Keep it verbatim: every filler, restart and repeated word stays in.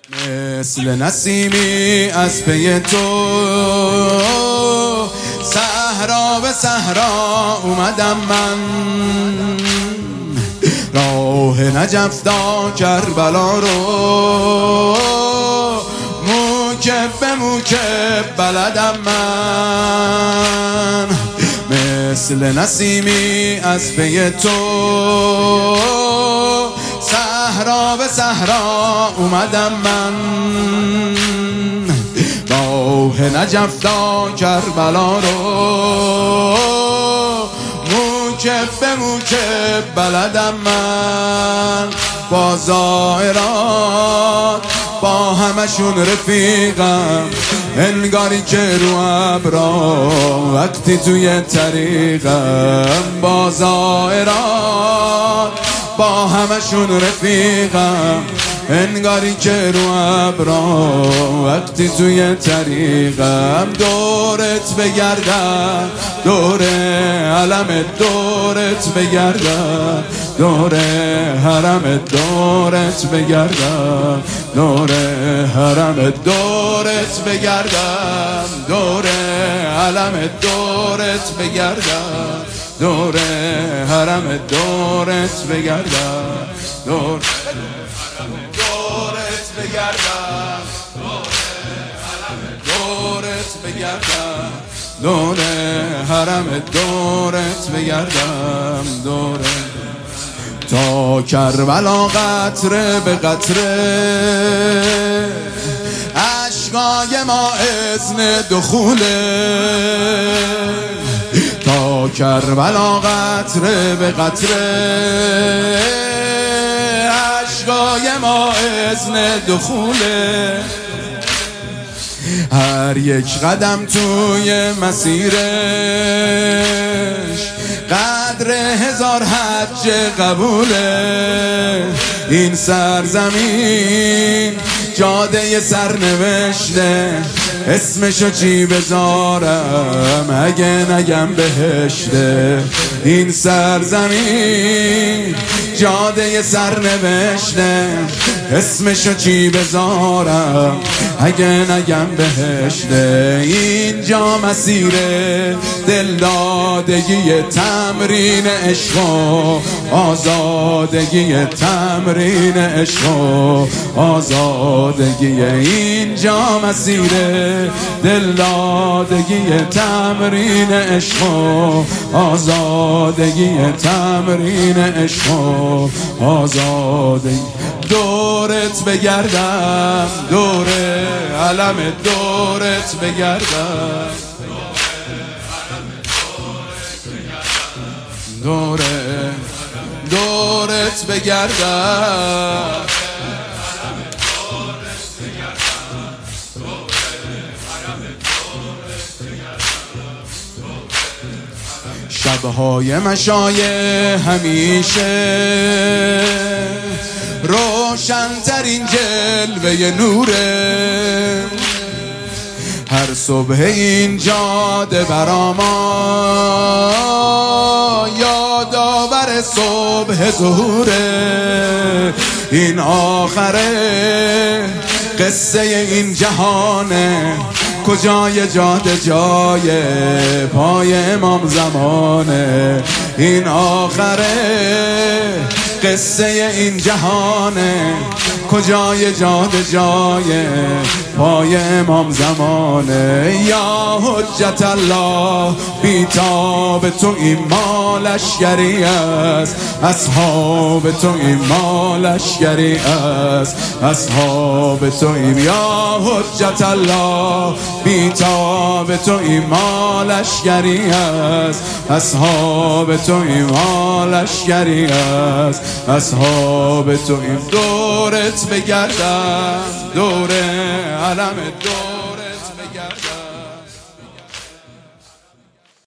مثل نسیمی از پی تو صحرا به صحرا اومدم من، راه نجف تا کربلا رو موکب به موکب بلدم من. مثل نسیمی از پی تو صحرا به صحرا اومدم من، راه نجف تا کربلا رو موکب به موکب بلدم من. با زائرات با همشون رفیقم، انگاری که رو ابرا وقتی توی طریقم. با زائرات با همشون رفیقم، انگاری که رو ابرا وقتی توی طریقم. دورت بگردم دوره علم، دورت بگردم دوره حرم، دورت بگردم دوره حرم، دورت بگردم دوره علم، دورت بگردم دوره حرم، دورت بگردم دور دورت بگردم دورت بگردم دوره حرم، دورت بگردم دوره. تا کربلا قطره به قطره اشکای ما اذن دخوله. تا کربلا قطره به قطره اشکای ما اذن دخوله. هر یک قدم توی مسیرش قدر هزار حج قبوله. این سرزمین جاده سرنوشته، اسمشو چی بذارم اگه نگم بهشته. این سرزمین جاده سرنوشته، اسمشو چی بذارم اگه نگم بهشته. اینجا مسیر دلدادگی، تمرین عشق و آزادگی، تمرین عشق و آزادگی. اینجا مسیر دلدادگی، تمرین عشق و آزادگی، تمرین عشق و آزادگی. دورت بگردم دوره علم، دورت بگردم دوره دورت بگردم. شبهای مشایه همیشه روشن‌ترین جلوه نوره. هر صبح این جاده برا ما یادآور صبح ظهوره. این آخره قصه این جهانه، کجای جاده جای پای امام زمانه. این آخره قصه این جهانه، کجای جاده جای پای امام زمانه. یا حجت الله بیتاب تو این ما لشکری است، اصحاب تو این ما لشکری است، اصحاب تو این. یا حجت الله بیتاب تو این ما لشکری است، اصحاب تو این ما لشکری است، اصحاب تو این. دورت بگردم دوره علم، دور